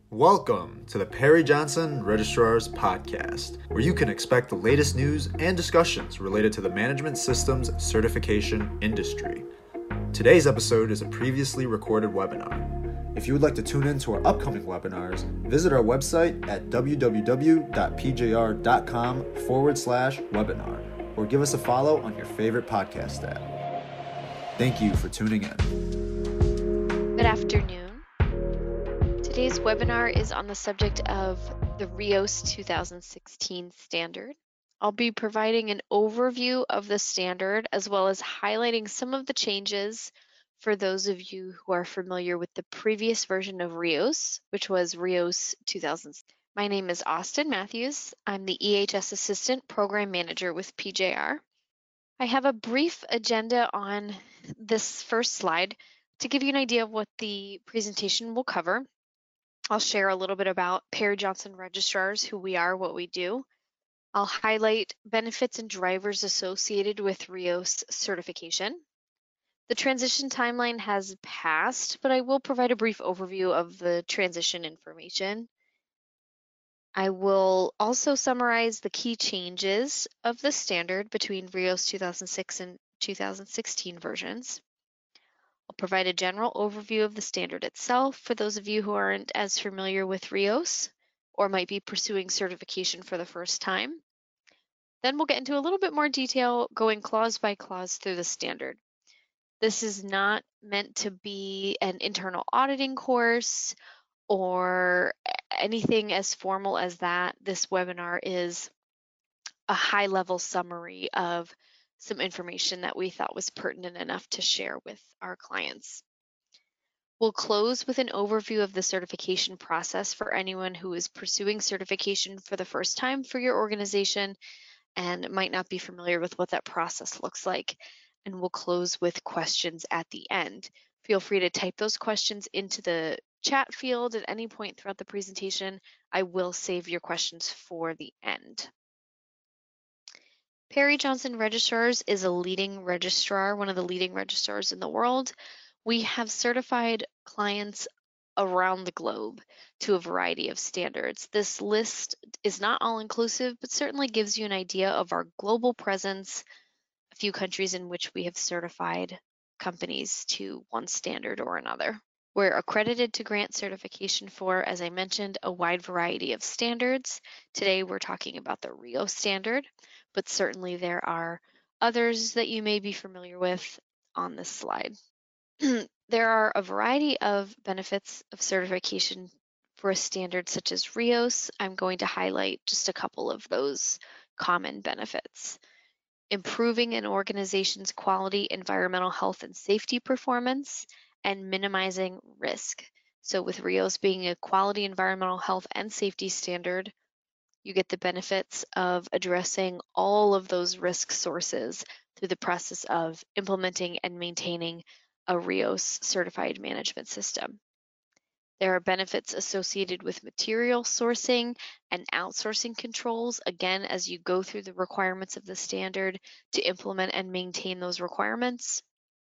Welcome to the Perry Johnson Registrars Podcast, where you can expect the latest news and discussions related to the management systems certification industry. Today's episode is a previously recorded webinar. If you would like to tune in to our upcoming webinars, visit our website at www.pjr.com/webinar or give us a follow on your favorite podcast app. Thank you for tuning in. Good afternoon. Today's webinar is on the subject of the RIOS 2016 standard. I'll be providing an overview of the standard as well as highlighting some of the changes for those of you who are familiar with the previous version of RIOS, which was RIOS 2000. My name is Austin Matthews. I'm the EHS Assistant Program Manager with PJR. I have a brief agenda on this first slide to give you an idea of what the presentation will cover. I'll share a little bit about Perry Johnson Registrars, who we are, what we do. I'll highlight benefits and drivers associated with RIOS certification. The transition timeline has passed, but I will provide a brief overview of the transition information. I will also summarize the key changes of the standard between RIOS 2006 and 2016 versions. I'll provide a general overview of the standard itself for those of you who aren't as familiar with RIOS or might be pursuing certification for the first time. Then we'll get into a little bit more detail going clause by clause through the standard. This is not meant to be an internal auditing course or anything as formal as that. This webinar is a high-level summary of some information that we thought was pertinent enough to share with our clients. We'll close with an overview of the certification process for anyone who is pursuing certification for the first time for your organization and might not be familiar with what that process looks like. And we'll close with questions at the end. Feel free to type those questions into the chat field at any point throughout the presentation. I will save your questions for the end. Perry Johnson Registrars is a leading registrar, one of the leading registrars in the world. We have certified clients around the globe to a variety of standards. This list is not all-inclusive, but certainly gives you an idea of our global presence, a few countries in which we have certified companies to one standard or another. We're accredited to grant certification for, as I mentioned, a wide variety of standards. Today we're talking about the RIOS standard, but certainly there are others that you may be familiar with on this slide. There are a variety of benefits of certification for a standard such as RIOS. I'm going to highlight just a couple of those common benefits. Improving an organization's quality, environmental health, and safety performance, and minimizing risk. So with RIOS being a quality, environmental health, and safety standard, you get the benefits of addressing all of those risk sources through the process of implementing and maintaining a RIOS certified management system. There are benefits associated with material sourcing and outsourcing controls, again, as you go through the requirements of the standard to implement and maintain those requirements.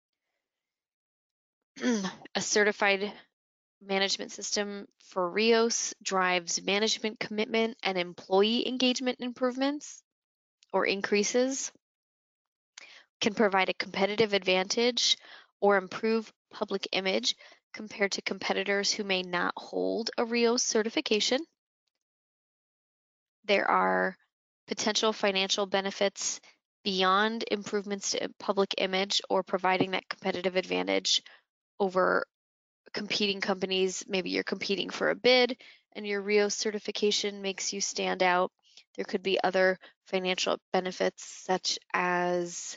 A certified management system for RIOS drives management commitment and employee engagement improvements or increases, can provide a competitive advantage or improve public image compared to competitors who may not hold a RIOS certification. There are potential financial benefits beyond improvements to public image or providing that competitive advantage over competing companies. Maybe you're competing for a bid and your RIOS certification makes you stand out. There could be other financial benefits such as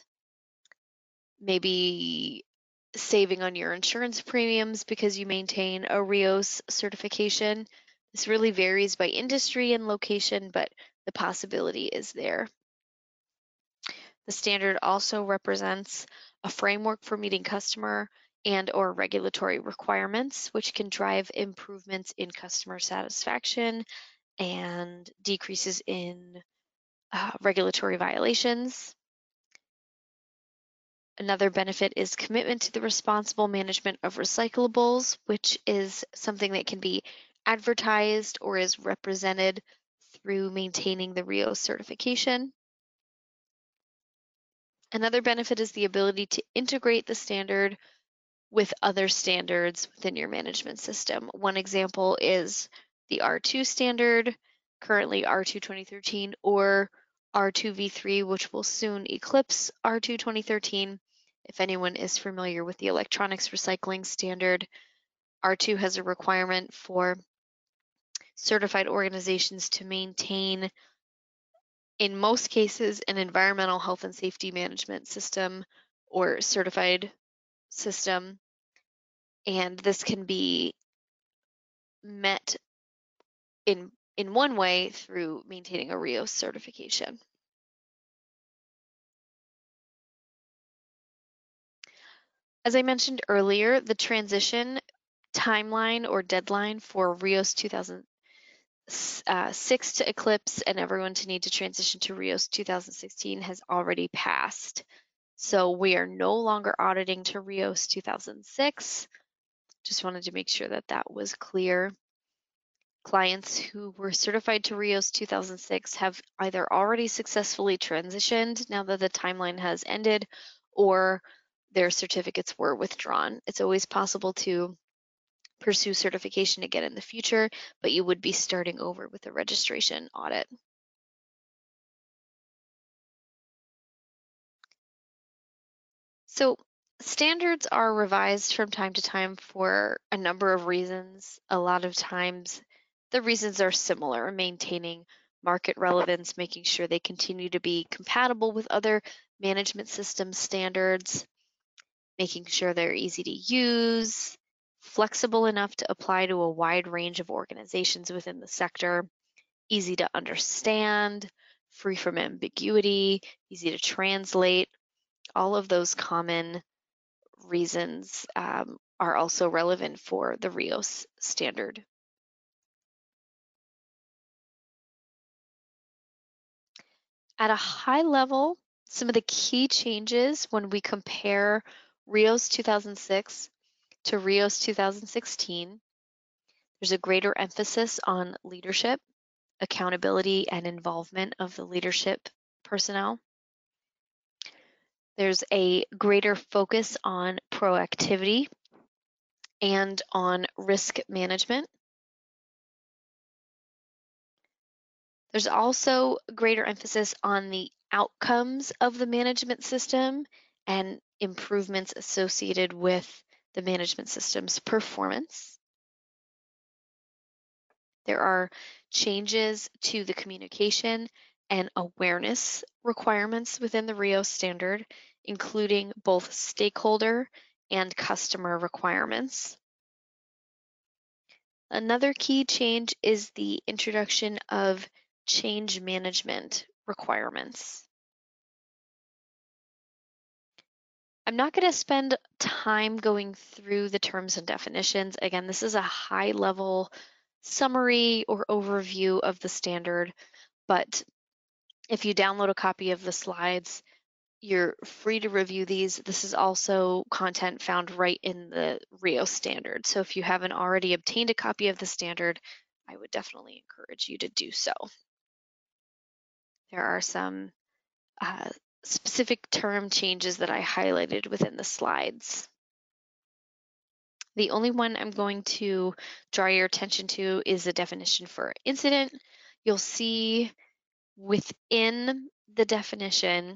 maybe saving on your insurance premiums because you maintain a RIOS certification. This really varies by industry and location, but the possibility is there. The standard also represents a framework for meeting customer and/or regulatory requirements, which can drive improvements in customer satisfaction and decreases in regulatory violations. Another benefit is commitment to the responsible management of recyclables, which is something that can be advertised or is represented through maintaining the RIOS certification. Another benefit is the ability to integrate the standard with other standards within your management system. One example is the R2 standard, currently R2 2013, or R2 V3, which will soon eclipse R2 2013. If anyone is familiar with the electronics recycling standard, R2 has a requirement for certified organizations to maintain, in most cases, an environmental health and safety management system or certified system. And this can be met in one way through maintaining a RIOS certification. As I mentioned earlier, the transition timeline or deadline for RIOS 2006 to Eclipse and everyone to need to transition to RIOS 2016 has already passed. So we are no longer auditing to RIOS 2006. Just wanted to make sure that that was clear. Clients who were certified to RIOS 2006 have either already successfully transitioned now that the timeline has ended, or their certificates were withdrawn. It's always possible to pursue certification again in the future, but you would be starting over with a registration audit. So standards are revised from time to time for a number of reasons. A lot of times the reasons are similar: maintaining market relevance, making sure they continue to be compatible with other management system standards, making sure they're easy to use, flexible enough to apply to a wide range of organizations within the sector, easy to understand, free from ambiguity, easy to translate. All of those common reasons are also relevant for the RIOS standard. At a high level, some of the key changes when we compare RIOS 2006 to RIOS 2016, there's a greater emphasis on leadership, accountability, and involvement of the leadership personnel. There's a greater focus on proactivity and on risk management. There's also greater emphasis on the outcomes of the management system and improvements associated with the management system's performance. There are changes to the communication and awareness requirements within the RIOS standard, including both stakeholder and customer requirements. Another key change is the introduction of change management requirements. I'm not going to spend time going through the terms and definitions. Again, this is a high-level summary or overview of the standard, but if you download a copy of the slides, you're free to review these. This is also content found right in the RIOS standard. So if you haven't already obtained a copy of the standard, I would definitely encourage you to do so. There are some specific term changes that I highlighted within the slides. The only one I'm going to draw your attention to is the definition for incident. You'll see within the definition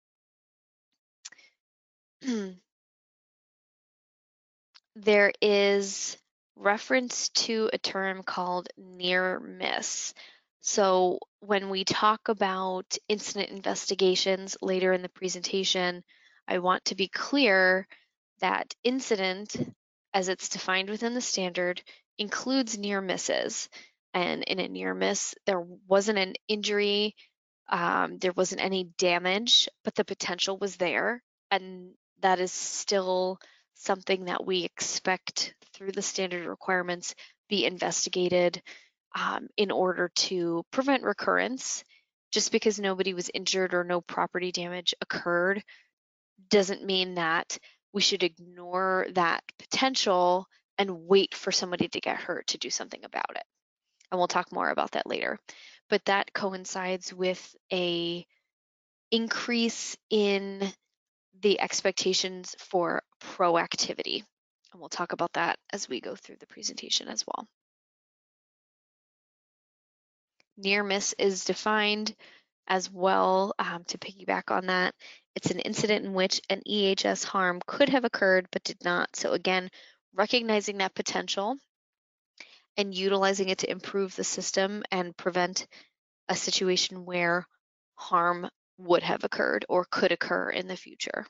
there is reference to a term called near miss. So when we talk about incident investigations later in the presentation, I want to be clear that incident, as it's defined within the standard, includes near misses. And in a near miss, there wasn't an injury, there wasn't any damage, but the potential was there. And that is still something that we expect through the standard requirements be investigated in order to prevent recurrence. Just because nobody was injured or no property damage occurred doesn't mean that we should ignore that potential and wait for somebody to get hurt to do something about it. And we'll talk more about that later. But that coincides with a increase in the expectations for proactivity. And we'll talk about that as we go through the presentation as well. Near miss is defined as well, to piggyback on that. It's an incident in which an EHS harm could have occurred but did not. So again, recognizing that potential and utilizing it to improve the system and prevent a situation where harm would have occurred or could occur in the future.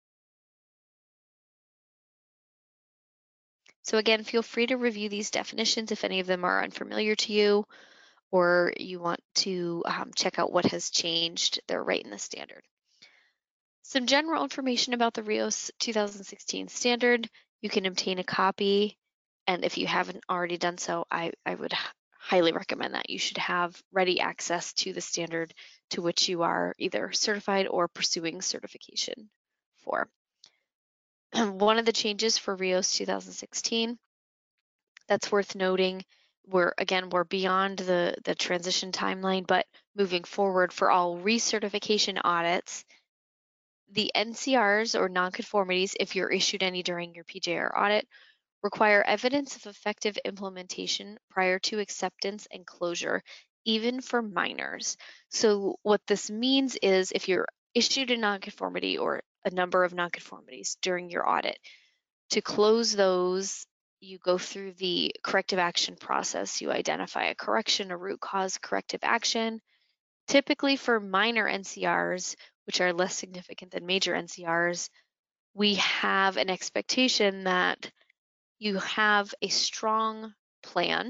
So again, feel free to review these definitions if any of them are unfamiliar to you, or you want to check out what has changed. They're right in the standard. Some general information about the RIOS 2016 standard. You can obtain a copy, and if you haven't already done so, I would highly recommend that. You should have ready access to the standard to which you are either certified or pursuing certification for. One of the changes for RIOS 2016 that's worth noting, we're beyond the transition timeline, but moving forward for all recertification audits, the NCRs or nonconformities, if you're issued any during your PJR audit, require evidence of effective implementation prior to acceptance and closure, even for minors. So what this means is if you're issued a nonconformity or a number of nonconformities during your audit, to close those, you go through the corrective action process. You identify a correction, a root cause corrective action. Typically for minor NCRs, which are less significant than major NCRs, we have an expectation that you have a strong plan.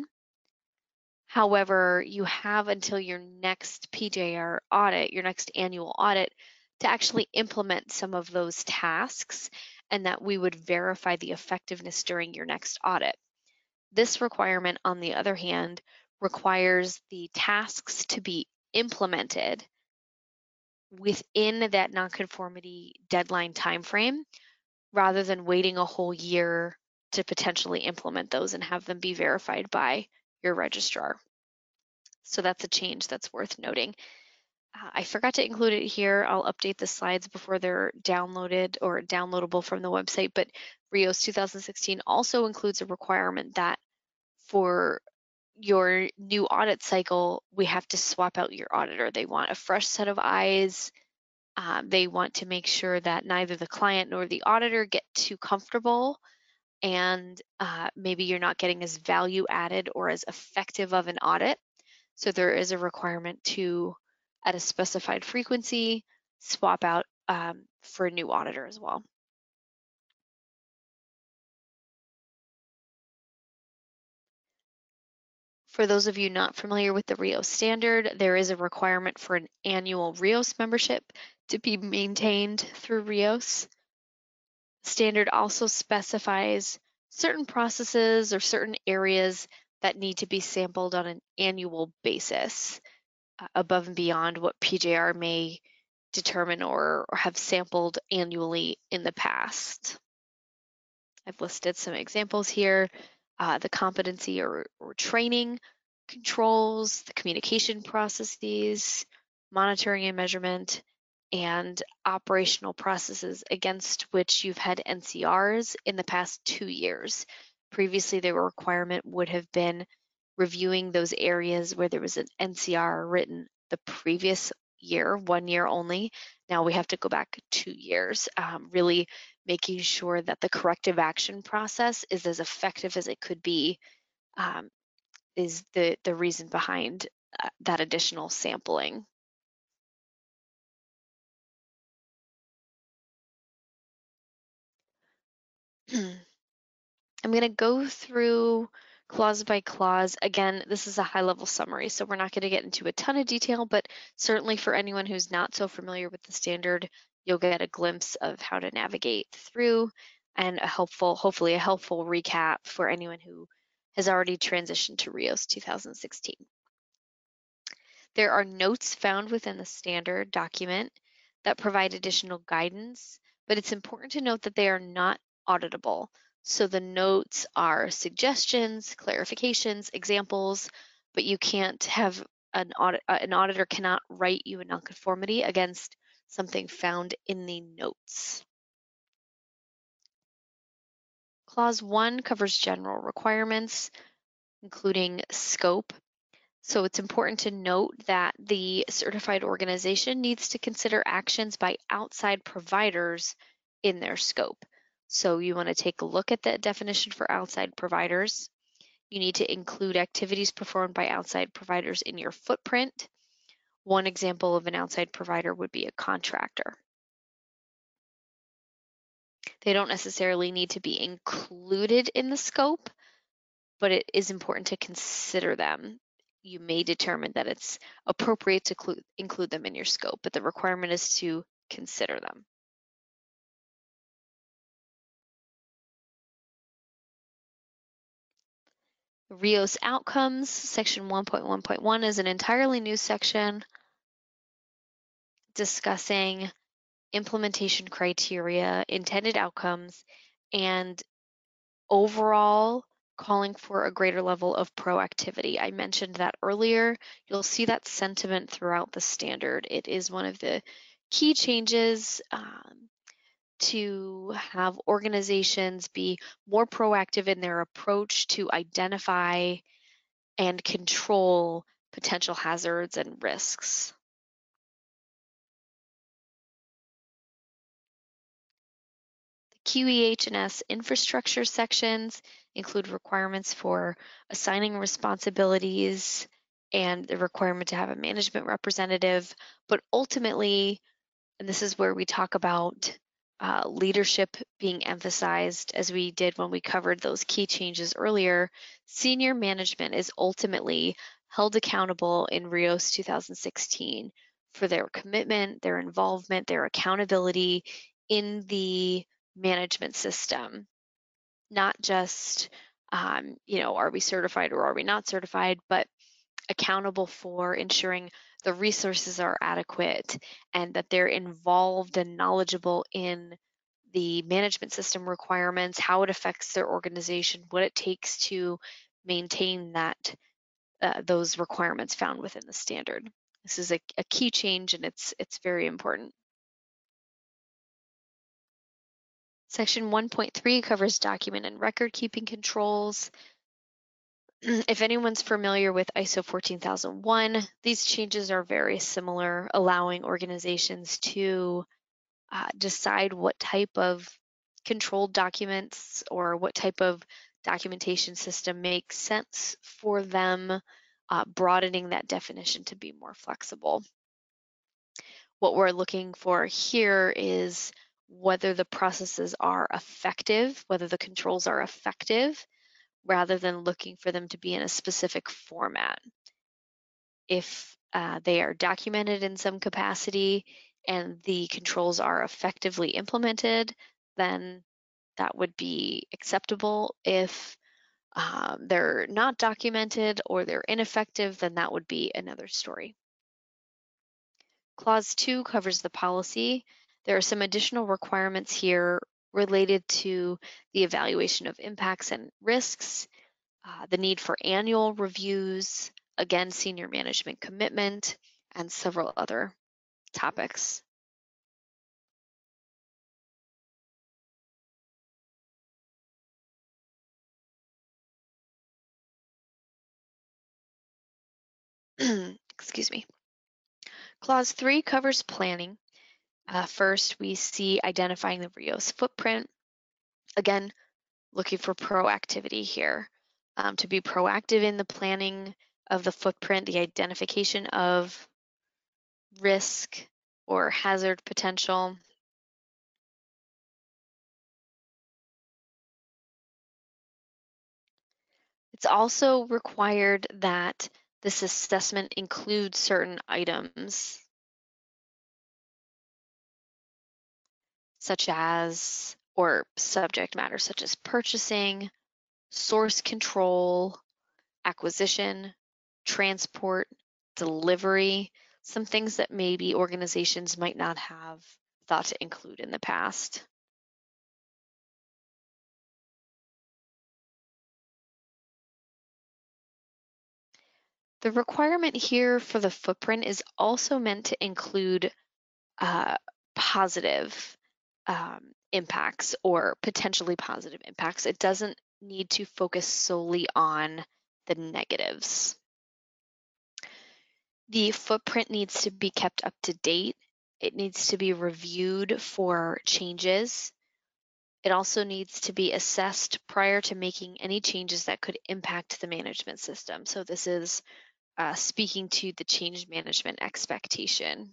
However, you have until your next PJR audit, your next annual audit, to actually implement some of those tasks, and that we would verify the effectiveness during your next audit. This requirement, on the other hand, requires the tasks to be implemented within that nonconformity deadline timeframe, rather than waiting a whole year to potentially implement those and have them be verified by your registrar. So that's a change that's worth noting. I forgot to include it here. I'll update the slides before they're downloaded or downloadable from the website, but RIOS 2016 also includes a requirement that for your new audit cycle, we have to swap out your auditor. They want a fresh set of eyes. They want to make sure that neither the client nor the auditor get too comfortable, and maybe you're not getting as value added or as effective of an audit. So there is a requirement to, at a specified frequency, swap out for a new auditor as well. For those of you not familiar with the RIOS standard, there is a requirement for an annual RIOS membership to be maintained through RIOS. Standard also specifies certain processes or certain areas that need to be sampled on an annual basis, above and beyond what PJR may determine or have sampled annually in the past. I've listed some examples here. The competency or training controls, the communication processes, monitoring and measurement, and operational processes against which you've had NCRs in the past 2 years. Previously, the requirement would have been reviewing those areas where there was an NCR written the previous year, 1 year only. Now we have to go back 2 years, really making sure that the corrective action process is as effective as it could be, is the reason behind that additional sampling. I'm going to go through clause by clause. Again, this is a high-level summary, so we're not going to get into a ton of detail, but certainly for anyone who's not so familiar with the standard, you'll get a glimpse of how to navigate through, and hopefully a helpful recap for anyone who has already transitioned to RIOS 2016. There are notes found within the standard document that provide additional guidance, but it's important to note that they are not auditable. So the notes are suggestions, clarifications, examples, but you can't have an auditor cannot write you a nonconformity against something found in the notes. Clause 1 covers general requirements, including scope. So it's important to note that the certified organization needs to consider actions by outside providers in their scope. So you want to take a look at the definition for outside providers. You need to include activities performed by outside providers in your footprint. One example of an outside provider would be a contractor. They don't necessarily need to be included in the scope, but it is important to consider them. You may determine that it's appropriate to include them in your scope, but the requirement is to consider them. RIOS outcomes, section 1.1.1 is an entirely new section discussing implementation criteria, intended outcomes, and overall calling for a greater level of proactivity. I mentioned that earlier. You'll see that sentiment throughout the standard. It is one of the key changes to have organizations be more proactive in their approach to identify and control potential hazards and risks. QEH&S infrastructure sections include requirements for assigning responsibilities and the requirement to have a management representative, but ultimately, and this is where we talk about leadership being emphasized, as we did when we covered those key changes earlier, senior management is ultimately held accountable in RIOS 2016 for their commitment, their involvement, their accountability in the management system, not just, are we certified or are we not certified, but accountable for ensuring the resources are adequate and that they're involved and knowledgeable in the management system requirements, how it affects their organization, what it takes to maintain that those requirements found within the standard. This is a key change and it's very important. Section 1.3 covers document and record keeping controls. If anyone's familiar with ISO 14001, these changes are very similar, allowing organizations to decide what type of controlled documents or what type of documentation system makes sense for them, broadening that definition to be more flexible. What we're looking for here is whether the processes are effective, whether the controls are effective, rather than looking for them to be in a specific format. If they are documented in some capacity and the controls are effectively implemented, then that would be acceptable. If they're not documented or they're ineffective, then that would be another story. Clause 2 covers the policy. There are some additional requirements here related to the evaluation of impacts and risks, the need for annual reviews, again, senior management commitment, and several other topics. Excuse me. Clause 3 covers planning. First, we see identifying the RIOS footprint. Again, looking for proactivity here. To be proactive in the planning of the footprint, the identification of risk or hazard potential. It's also required that this assessment includes certain items such as, or subject matter such as purchasing, source control, acquisition, transport, delivery, some things that maybe organizations might not have thought to include in the past. The requirement here for the footprint is also meant to include positive impacts or potentially positive impacts. It doesn't need to focus solely on the negatives. The footprint needs to be kept up to date. It needs to be reviewed for changes. It also needs to be assessed prior to making any changes that could impact the management system. So this is speaking to the change management expectation.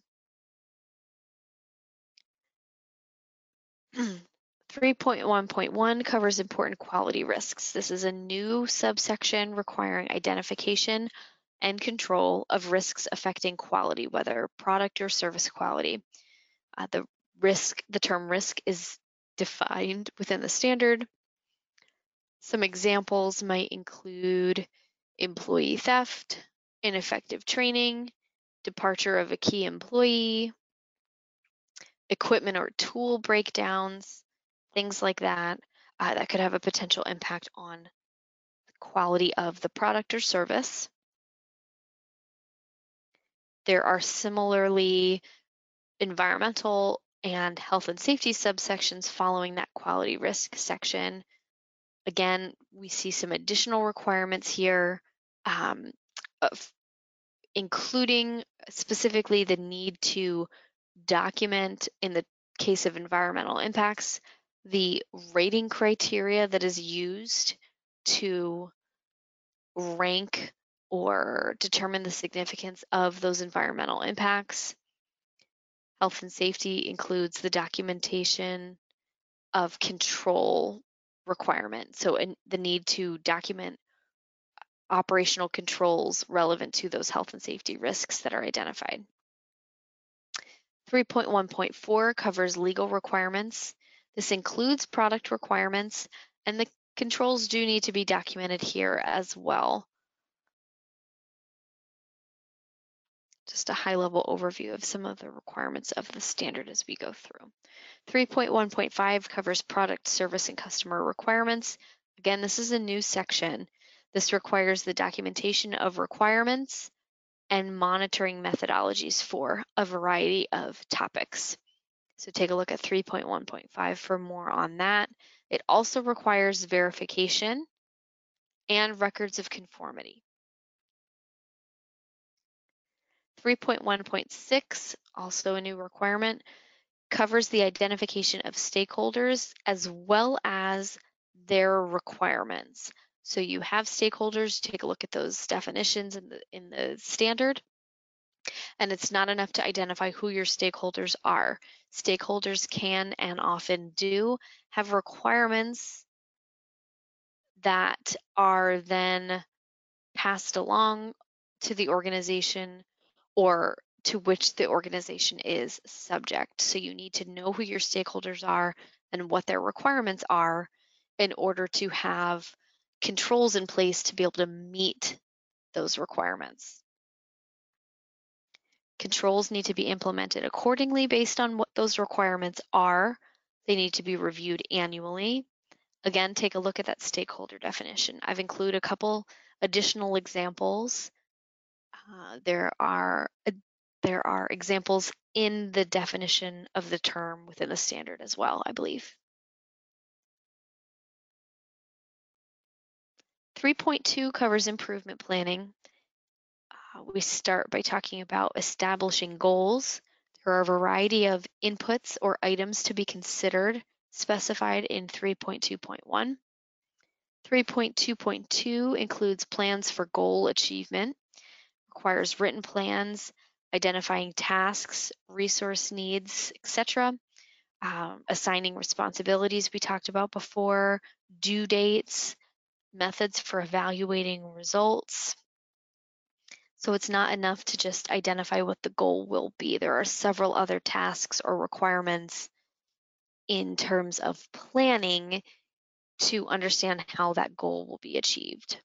3.1.1 covers important quality risks. This is a new subsection requiring identification and control of risks affecting quality, whether product or service quality. The term risk is defined within the standard. Some examples might include employee theft, ineffective training, departure of a key employee, equipment or tool breakdowns, things like that, that could have a potential impact on the quality of the product or service. There are similarly environmental and health and safety subsections following that quality risk section. Again, we see some additional requirements here, including specifically the need to document, in the case of environmental impacts, the rating criteria that is used to rank or determine the significance of those environmental impacts. Health and safety includes the documentation of control requirements, so the need to document operational controls relevant to those health and safety risks that are identified. 3.1.4 covers legal requirements. This includes product requirements, and the controls do need to be documented here as well. Just a high-level overview of some of the requirements of the standard as we go through. 3.1.5 covers product, service, and customer requirements. Again, this is a new section. This requires the documentation of requirements and monitoring methodologies for a variety of topics. So take a look at 3.1.5 for more on that. It also requires verification and records of conformity. 3.1.6, also a new requirement, covers the identification of stakeholders as well as their requirements. So you have stakeholders, take a look at those definitions in the standard. And it's not enough to identify who your stakeholders are. Stakeholders can and often do have requirements that are then passed along to the organization or to which the organization is subject. So you need to know who your stakeholders are and what their requirements are in order to have controls in place to be able to meet those requirements. Controls need to be implemented accordingly based on what those requirements are. They need to be reviewed annually. Again, take a look at that stakeholder definition. I've included a couple additional examples. There are examples in the definition of the term within the standard as well, I believe. 3.2 covers improvement planning. We start by talking about establishing goals. There are a variety of inputs or items to be considered, specified in 3.2.1. 3.2.2 includes plans for goal achievement, requires written plans, identifying tasks, resource needs, etc., assigning responsibilities we talked about before, due dates, methods for evaluating results. So it's not enough to just identify what the goal will be. There are several other tasks or requirements in terms of planning to understand how that goal will be achieved.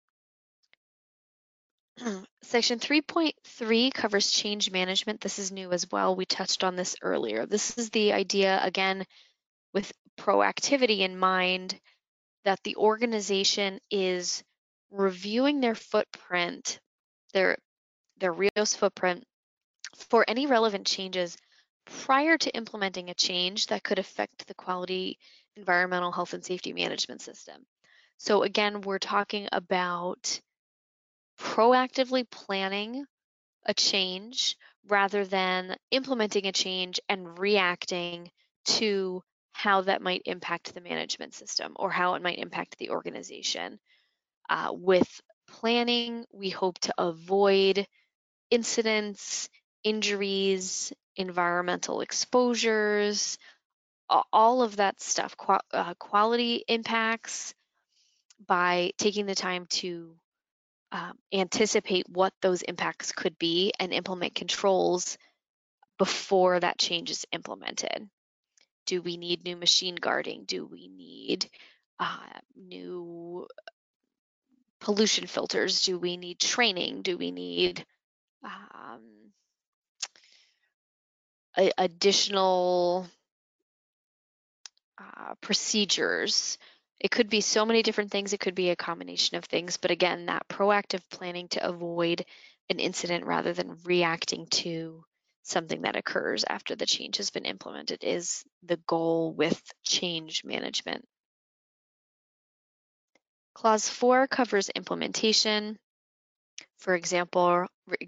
Section 3.3 covers change management. This is new as well. We touched on this earlier. This is the idea, again, with proactivity in mind, that the organization is reviewing their footprint their RIOS footprint for any relevant changes prior to implementing a change that could affect the quality environmental health and safety management system. So again, we're talking about proactively planning a change rather than implementing a change and reacting to how that might impact the management system or how it might impact the organization. With planning, we hope to avoid incidents, injuries, environmental exposures, all of that stuff, quality impacts by taking the time to anticipate what those impacts could be and implement controls before that change is implemented. Do we need new machine guarding? Do we need new pollution filters? Do we need training? Do we need additional procedures? It could be so many different things. It could be a combination of things. But again, that proactive planning to avoid an incident rather than reacting to something that occurs after the change has been implemented is the goal with change management. Clause 4 covers implementation. For example,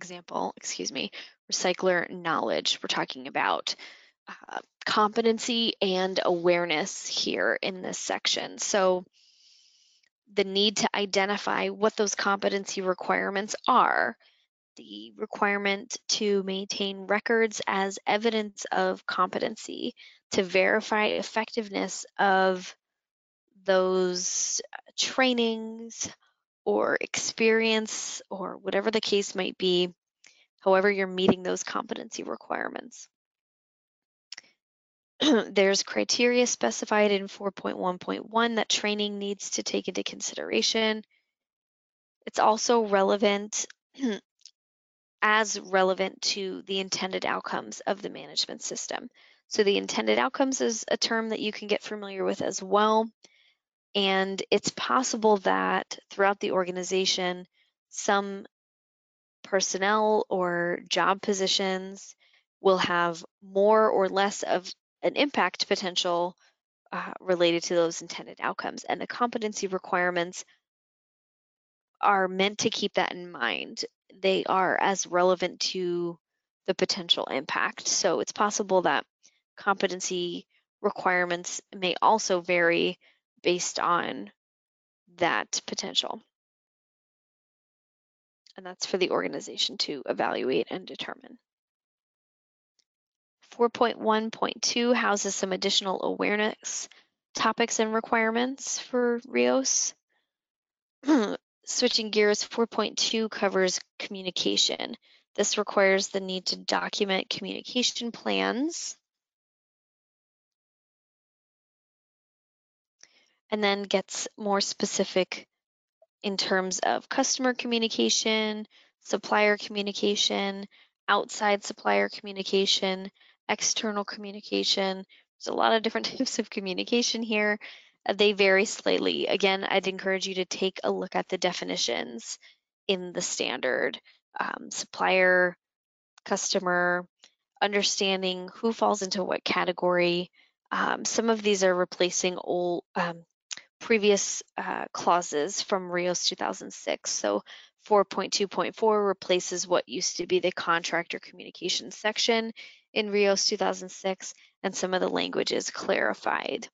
recycler knowledge. We're talking about competency and awareness here in this section. So the need to identify what those competency requirements are, the requirement to maintain records as evidence of competency, to verify effectiveness of those trainings or experience or whatever the case might be, however you're meeting those competency requirements. There's criteria specified in 4.1.1 that training needs to take into consideration. It's also relevant, as relevant to the intended outcomes of the management system. So the intended outcomes is a term that you can get familiar with as well. And it's possible that throughout the organization, some personnel or job positions will have more or less of an impact potential related to those intended outcomes. And the competency requirements are meant to keep that in mind. They are as relevant to the potential impact. So it's possible that competency requirements may also vary based on that potential. And that's for the organization to evaluate and determine. 4.1.2 houses some additional awareness topics and requirements for RIOS. Switching gears, 4.2 covers communication. This requires the need to document communication plans and then gets more specific in terms of customer communication, supplier communication, outside supplier communication, external communication. There's a lot of different types of communication here. They vary slightly. Again, I'd encourage you to take a look at the definitions in the standard. Supplier, customer, understanding who falls into what category. Some of these are replacing old previous clauses from RIOS 2006. So 4.2.4 replaces what used to be the contractor communication section in RIOS 2006, and some of the language is clarified.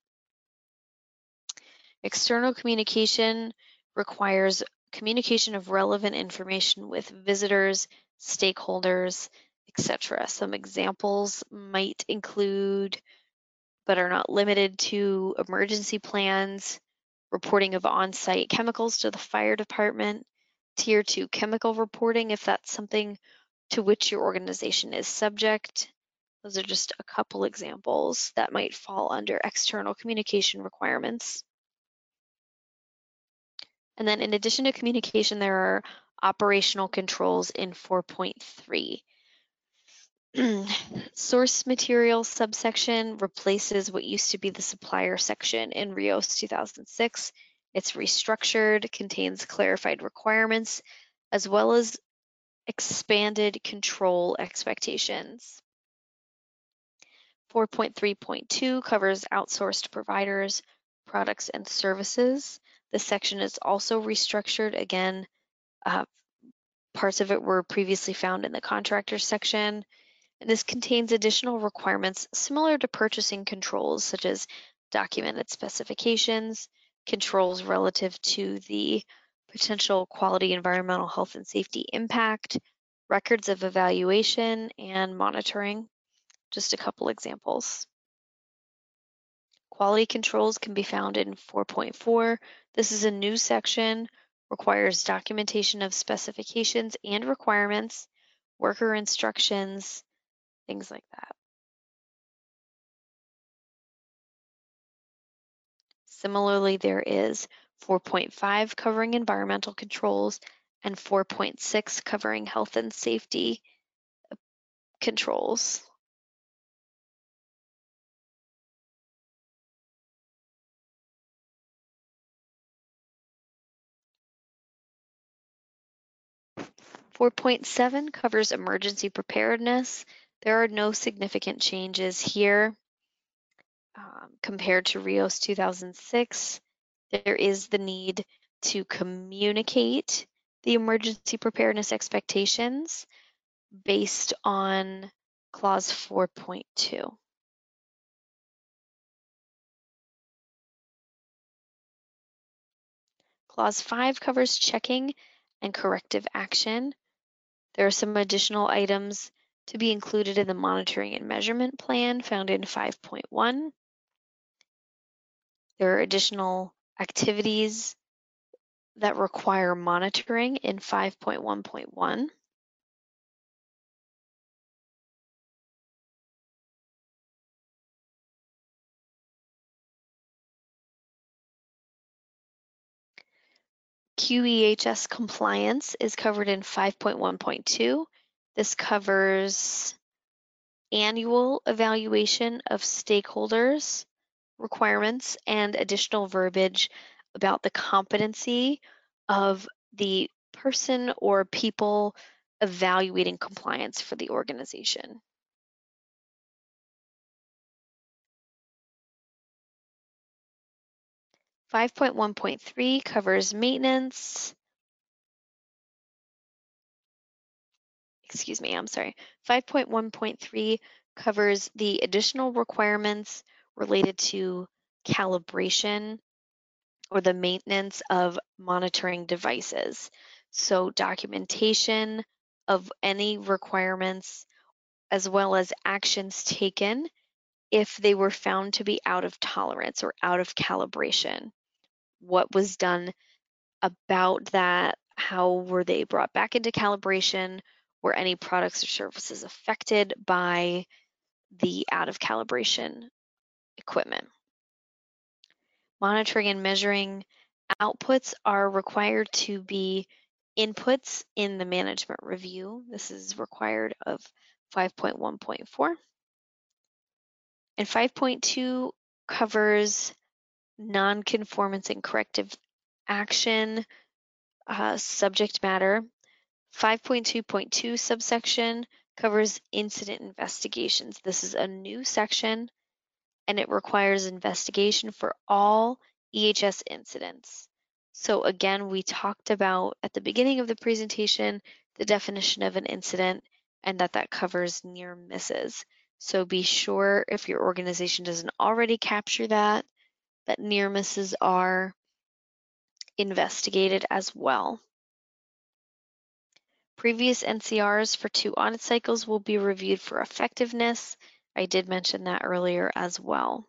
External communication requires communication of relevant information with visitors, stakeholders, etc. Some examples might include, but are not limited to, emergency plans, reporting of on-site chemicals to the fire department, tier 2 chemical reporting if that's something to which your organization is subject. Those are just a couple examples that might fall under external communication requirements. And then in addition to communication, there are operational controls in 4.3. Source material subsection replaces what used to be the supplier section in RIOS 2006. It's restructured, contains clarified requirements, as well as expanded control expectations. 4.3.2 covers outsourced providers, products, and services. This section is also restructured. Again, parts of it were previously found in the contractors section. And this contains additional requirements similar to purchasing controls, such as documented specifications, controls relative to the potential quality, environmental, health, and safety impact, records of evaluation, and monitoring. Just a couple examples. Quality controls can be found in 4.4. This is a new section, requires documentation of specifications and requirements, worker instructions, things like that. Similarly, there is 4.5 covering environmental controls and 4.6 covering health and safety controls. Four point seven covers emergency preparedness. There are no significant changes here compared to RIOS 2006. There is the need to communicate the emergency preparedness expectations based on clause 4.2. Clause 5 covers checking and corrective action. There are some additional items to be included in the monitoring and measurement plan found in 5.1. There are additional activities that require monitoring in 5.1.1. QEHS compliance is covered in 5.1.2. This covers annual evaluation of stakeholders, requirements, and additional verbiage about the competency of the person or people evaluating compliance for the organization. Five point 1.3 covers maintenance. 5.1.3 covers the additional requirements related to calibration or the maintenance of monitoring devices. So documentation of any requirements as well as actions taken if they were found to be out of tolerance or out of calibration. What was done about that? How were they brought back into calibration? Were any products or services affected by the out of calibration equipment? Monitoring and measuring outputs are required to be inputs in the management review. This is required of 5.1.4. And 5.2 covers non-conformance and corrective action subject matter. 5.2.2 subsection covers incident investigations. This is a new section and it requires investigation for all EHS incidents. So again, we talked about at the beginning of the presentation the definition of an incident and that covers near misses. So be sure, if your organization doesn't already capture that near misses are investigated as well. Previous NCRs for 2 audit cycles will be reviewed for effectiveness. I did mention that earlier as well.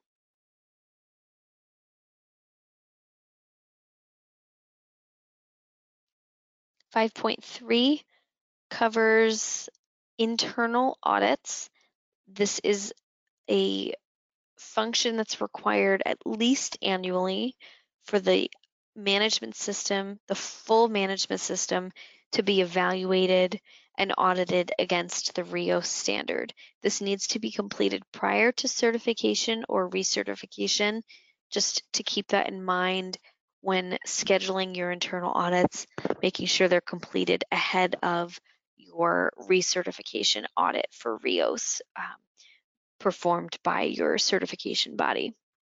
Five point 3 covers internal audits. This is a function that's required at least annually for the management system, the full management system, to be evaluated and audited against the RIOS standard. This needs to be completed prior to certification or recertification, just to keep that in mind when scheduling your internal audits, making sure they're completed ahead of your recertification audit for RIOS performed by your certification body.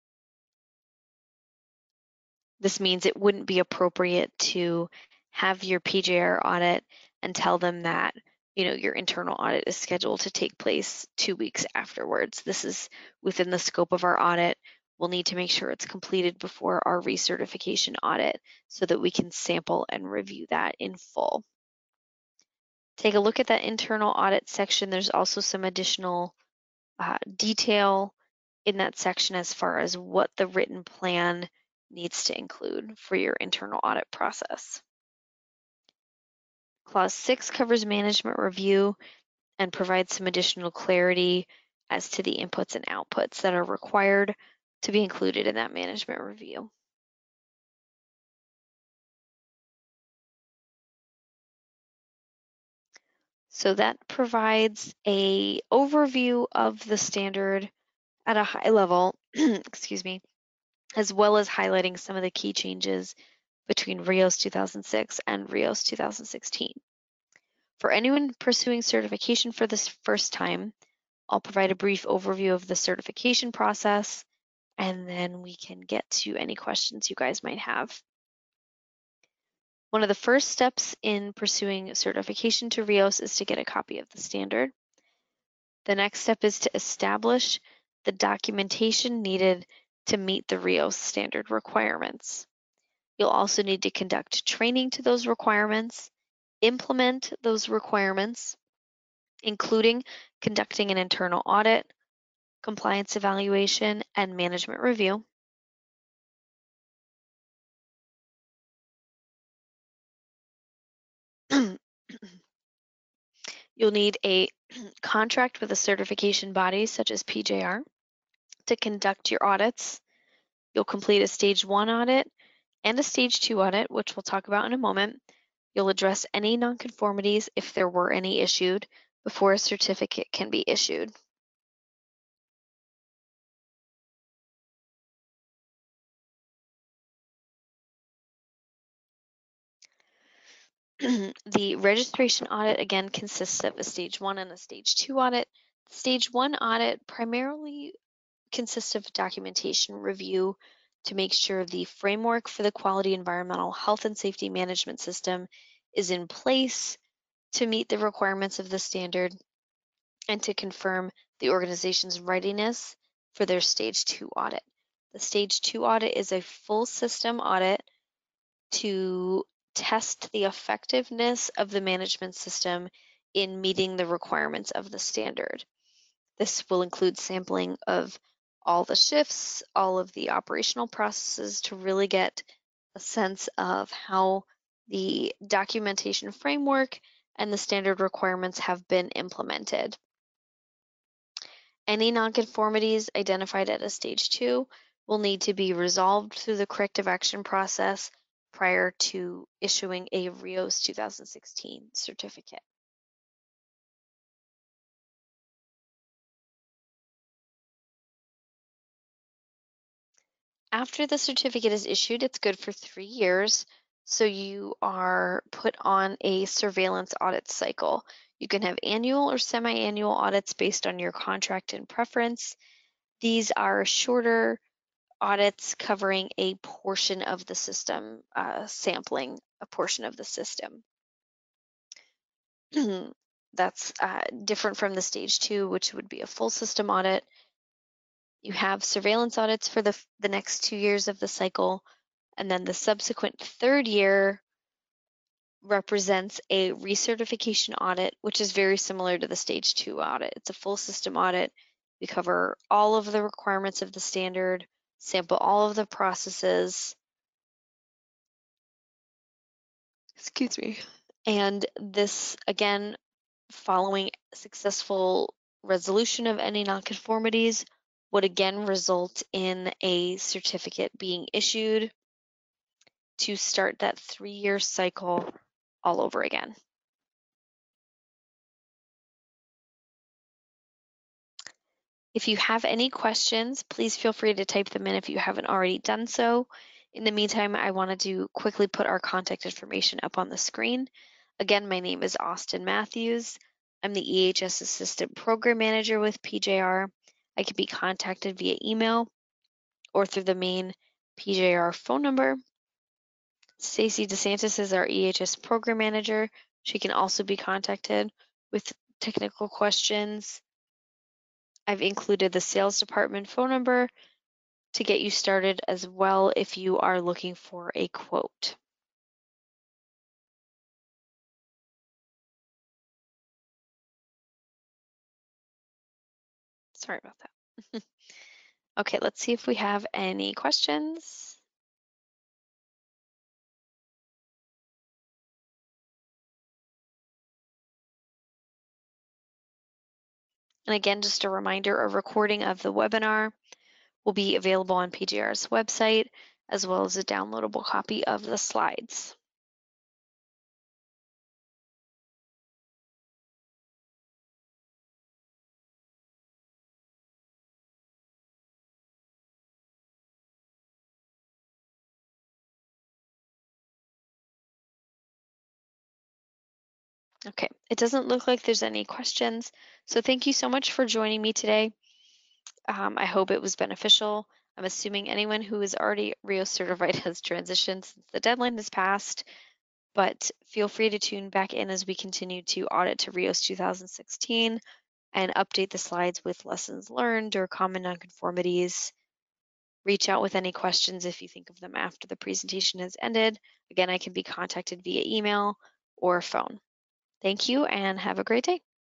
This means it wouldn't be appropriate to have your PJR audit and tell them that your internal audit is scheduled to take place 2 weeks afterwards. This is within the scope of our audit. We'll need to make sure it's completed before our recertification audit so that we can sample and review that in full. Take a look at that internal audit section. There's also some additional detail in that section as far as what the written plan needs to include for your internal audit process. Clause 6 covers management review and provides some additional clarity as to the inputs and outputs that are required to be included in that management review. So that provides an overview of the standard at a high level, excuse me, as well as highlighting some of the key changes between RIOS 2006 and RIOS 2016. For anyone pursuing certification for the first time, I'll provide a brief overview of the certification process, and then we can get to any questions you guys might have. One of the first steps in pursuing certification to RIOS is to get a copy of the standard. The next step is to establish the documentation needed to meet the RIOS standard requirements. You'll also need to conduct training to those requirements, implement those requirements, including conducting an internal audit, compliance evaluation, and management review. You'll need a contract with a certification body such as PJR to conduct your audits. You'll complete a stage 1 audit and a stage 2 audit, which we'll talk about in a moment. You'll address any nonconformities if there were any issued before a certificate can be issued. The registration audit again consists of a stage 1 and a stage 2 audit. The stage 1 audit primarily consists of documentation review to make sure the framework for the quality environmental health and safety management system is in place to meet the requirements of the standard and to confirm the organization's readiness for their stage 2 audit. The stage 2 audit is a full system audit to test the effectiveness of the management system in meeting the requirements of the standard. This will include sampling of all the shifts, all of the operational processes to really get a sense of how the documentation framework and the standard requirements have been implemented. Any nonconformities identified at a stage 2 will need to be resolved through the corrective action process prior to issuing a RIOS 2016 certificate. After the certificate is issued, it's good for 3 years, so you are put on a surveillance audit cycle. You can have annual or semi-annual audits based on your contract and preference. These are shorter audits covering a portion of the system, sampling a portion of the system. That's different from the stage 2, which would be a full system audit. You have surveillance audits for the next 2 years of the cycle, and then the subsequent 3rd year represents a recertification audit, which is very similar to the stage 2 audit. It's a full system audit. We cover all of the requirements of the standard, sample all of the processes, excuse me, and this, again, following successful resolution of any nonconformities, would again result in a certificate being issued to start that 3-year cycle all over again. If you have any questions, please feel free to type them in if you haven't already done so. In the meantime, I wanted to quickly put our contact information up on the screen. Again, my name is Austin Matthews. I'm the EHS Assistant Program Manager with PJR. I can be contacted via email or through the main PJR phone number. Stacy DeSantis is our EHS Program Manager. She can also be contacted with technical questions. I've included the sales department phone number to get you started as well if you are looking for a quote. Sorry about that. Okay, let's see if we have any questions. And again, just a reminder, a recording of the webinar will be available on PJR's website, as well as a downloadable copy of the slides. Okay, it doesn't look like there's any questions. So thank you so much for joining me today. I hope it was beneficial. I'm assuming anyone who is already RIO certified has transitioned since the deadline has passed, but feel free to tune back in as we continue to audit to RIOS 2016 and update the slides with lessons learned or common nonconformities. Reach out with any questions if you think of them after the presentation has ended. Again, I can be contacted via email or phone. Thank you and have a great day.